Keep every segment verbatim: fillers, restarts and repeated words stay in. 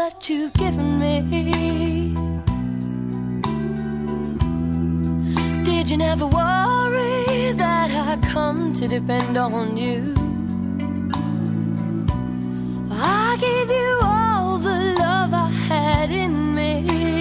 that you've given me. Did you never worry that I'd come to depend on you? I gave you all the love I had in me,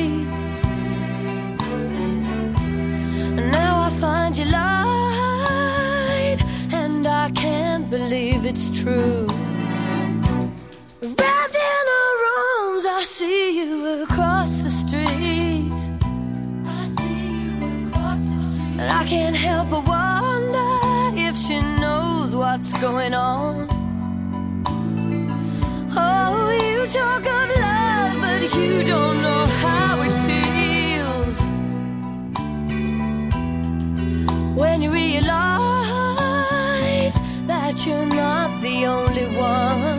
and now I find you lied, and I can't believe it's true. Wrapped in her arms, I see you across the street. I see you across the street, and I can't help but wonder if she knows what's going on. Oh, you talk of love, but you don't know how it feels when you realize that you're not the only one.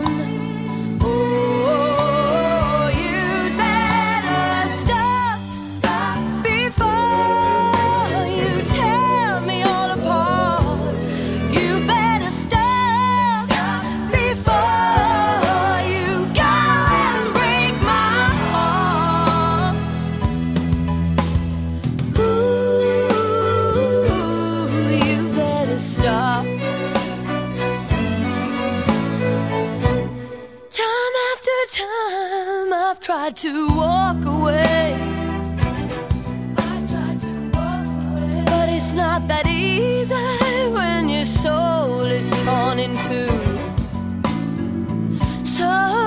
Oh, you'd better stop, stop before you tear me all apart. You better stop, stop before you go and break my heart. Ooh, you better stop. Time after time I've tried to walk away. I've tried to walk away, but it's not that easy when your soul is torn in two. So